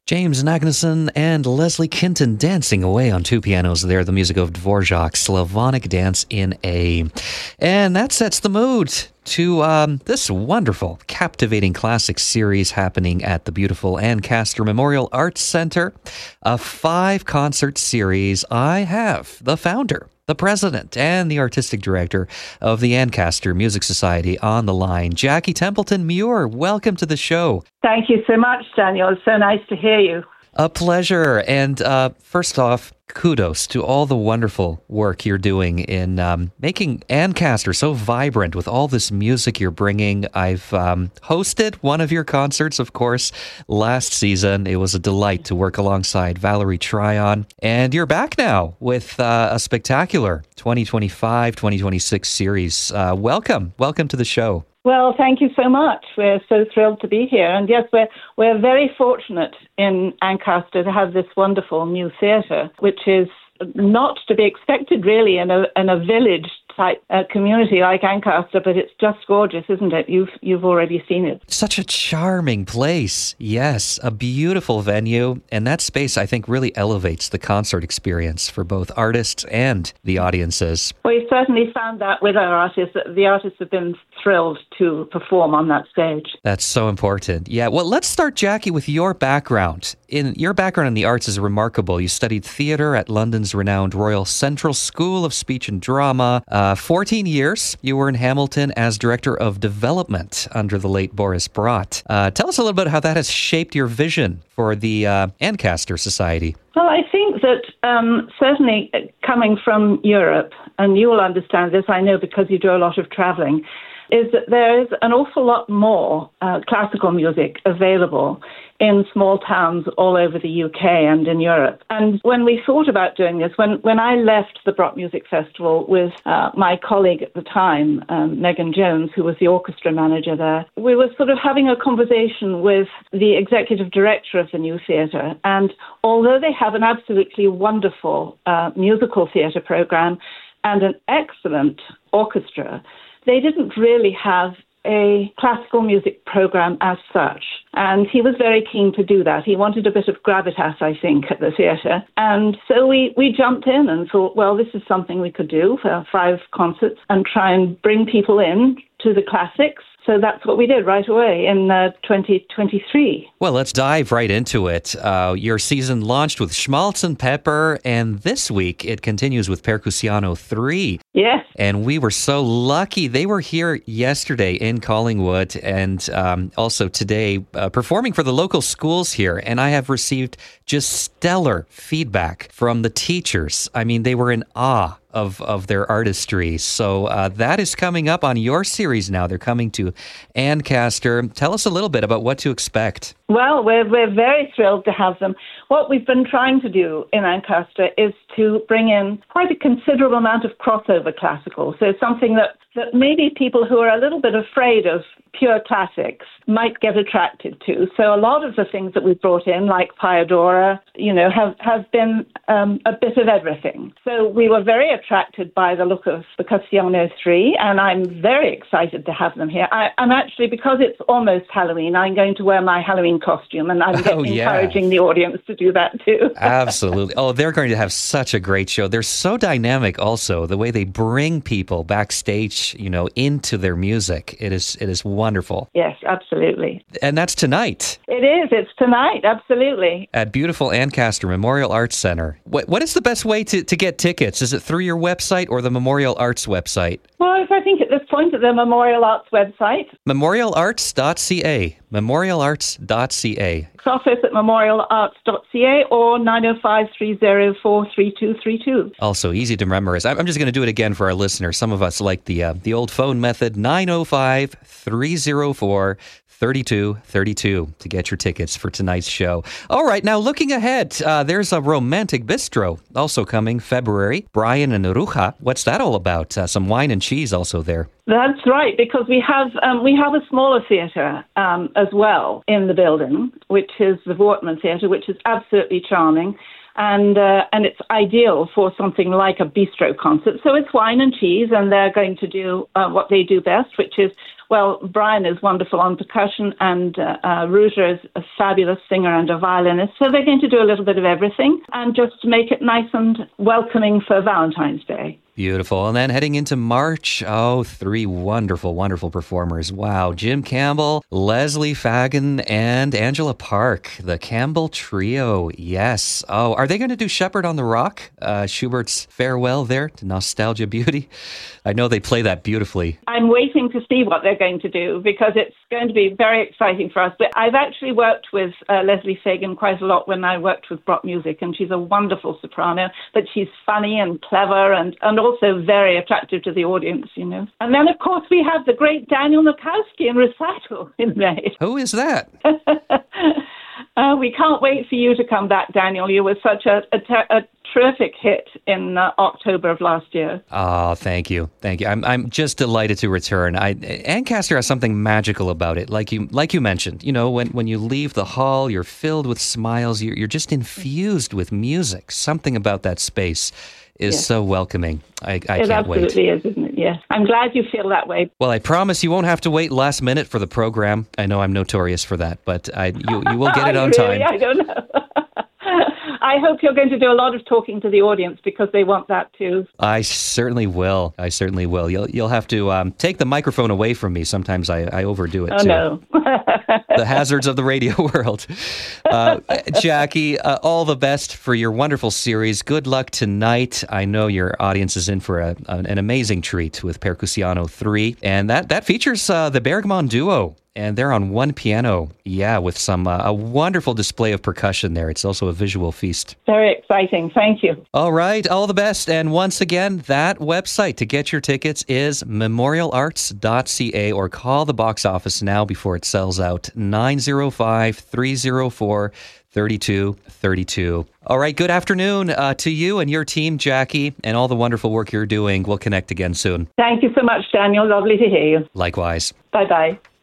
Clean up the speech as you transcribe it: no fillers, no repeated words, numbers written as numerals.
James Magnuson and Leslie Kinton dancing away on two pianos there, the music of Dvorak's Slavonic Dance in A. And that sets the mood to this wonderful, captivating classic series happening at the beautiful Ancaster Memorial Arts Center. A 5-concert series. I have the founder, the president, and the artistic director of the Ancaster Music Society on the line. Jackie Templeton-Muir, welcome to the show. Thank you so much, Daniel. It's so nice to hear you. A pleasure. And first off, kudos to all the wonderful work you're doing in making Ancaster so vibrant with all this music you're bringing. I've hosted one of your concerts, of course, last season. It was a delight to work alongside Valerie Tryon. And you're back now with a spectacular 2025-2026 series. Welcome to the show. Well, thank you so much. We're so thrilled to be here. And yes, we're very fortunate in Ancaster to have this wonderful new theatre, which is not to be expected really in a village type community like Ancaster, but it's just gorgeous, isn't it? You've already seen it. Such a charming place. Yes, a beautiful venue. And that space, I think, really elevates the concert experience for both artists and the audiences. We certainly found that with our artists. The artists have been thrilled to perform on that stage. That's so important. Yeah, well, let's start, Jackie, with your background. Your background in the arts is remarkable. You studied theatre at London's renowned Royal Central School of Speech and Drama. 14 years you were in Hamilton as Director of Development under the late Boris Brott. Tell us a little bit how that has shaped your vision for the Ancaster Society. Well, I think that certainly coming from Europe, and you will understand this, I know, because you do a lot of traveling, is that there is an awful lot more classical music available in small towns all over the UK and in Europe. And when we thought about doing this, when I left the Brott Music Festival with my colleague at the time, Megan Jones, who was the orchestra manager there, we were sort of having a conversation with the executive director of the new theatre. And although they have an absolutely wonderful musical theatre program and an excellent orchestra, they didn't really have a classical music program as such. And he was very keen to do that. He wanted a bit of gravitas, I think, at the theatre. And so we jumped in and thought, well, this is something we could do for 5 concerts and try and bring people in to the classics. So that's what we did right away in 2023. Well, let's dive right into it. Your season launched with Schmaltz and Pepper, and this week it continues with Percussiano 3. Yes. And we were so lucky. They were here yesterday in Collingwood and also today performing for the local schools here. And I have received just stellar feedback from the teachers. I mean, they were in awe of their artistry. So that is coming up on your series now. They're coming to Ancaster. Tell us a little bit about what to expect. Well, we're very thrilled to have them. What we've been trying to do in Ancaster is to bring in quite a considerable amount of crossover classical. So something that maybe people who are a little bit afraid of pure classics might get attracted to. So a lot of the things that we've brought in, like Piadora, have been a bit of everything. So we were very attracted by the look of Percussiano 3, and I'm very excited to have them here. I'm actually, because it's almost Halloween, I'm going to wear my Halloween costume, and I'm encouraging the audience to do that too. Absolutely. Oh, they're going to have such a great show. They're so dynamic also, the way they bring people backstage, into their music. It is wonderful. Yes, absolutely. And that's tonight. It is. It's tonight. Absolutely. At beautiful Ancaster Memorial Arts Center. What is the best way to get tickets? Is it through your website or the Memorial Arts website? Well, I think at this point at the Memorial Arts website. memorialarts.ca. memorialarts.ca. Office at memorialarts.ca or 905-304-3232. Also easy to memorize. I'm just going to do it again for our listeners. Some of us like the old phone method, 905-304-3232 to get your tickets for tonight's show. All right, now looking ahead, there's a romantic bistro also coming February. Brian and Ruja. What's that all about? Some wine and cheese also there. That's right, because we have a smaller theatre as well in the building, which is the Wortman Theatre, which is absolutely charming, and it's ideal for something like a bistro concert. So it's wine and cheese, and they're going to do what they do best, which is, well, Brian is wonderful on percussion, and Ruja is a fabulous singer and a violinist. So they're going to do a little bit of everything, and just to make it nice and welcoming for Valentine's Day. Beautiful. And then heading into March, three wonderful, wonderful performers. Wow. Jim Campbell, Leslie Fagan, and Angela Park. The Campbell Trio. Yes. Oh, are they going to do Shepherd on the Rock? Schubert's Farewell there to Nostalgia Beauty. I know they play that beautifully. I'm waiting to see what they're going to do because it's going to be very exciting for us. But I've actually worked with Leslie Fagan quite a lot when I worked with Brock Music, and she's a wonderful soprano, but she's funny and clever and also very attractive to the audience, you know. And then, of course, we have the great Daniel Nukowski in recital in May. Who is that? We can't wait for you to come back, Daniel. You were such a terrific hit in October of last year. Oh, thank you. Thank you. I'm just delighted to return. Ancaster has something magical about it. Like you mentioned, you know, when you leave the hall, you're filled with smiles. You're just infused with music. Something about that space is so welcoming. I can't wait. It absolutely is, isn't it? Yes. I'm glad you feel that way. Well, I promise you won't have to wait last minute for the program. I know I'm notorious for that, but you will get it on time. I don't know. I hope you're going to do a lot of talking to the audience because they want that too. I certainly will. You'll have to take the microphone away from me. Sometimes I overdo it too. No. The hazards of the radio world. Jackie, all the best for your wonderful series. Good luck tonight. I know your audience is in for an amazing treat with Percussiano 3. And that features the Bergman Duo. And they're on one piano, with some a wonderful display of percussion there. It's also a visual feast. Very exciting. Thank you. All right, all the best. And once again, that website to get your tickets is memorialarts.ca, or call the box office now before it sells out, 905-304-3232. All right, good afternoon to you and your team, Jackie, and all the wonderful work you're doing. We'll connect again soon. Thank you so much, Daniel. Lovely to hear you. Likewise. Bye-bye.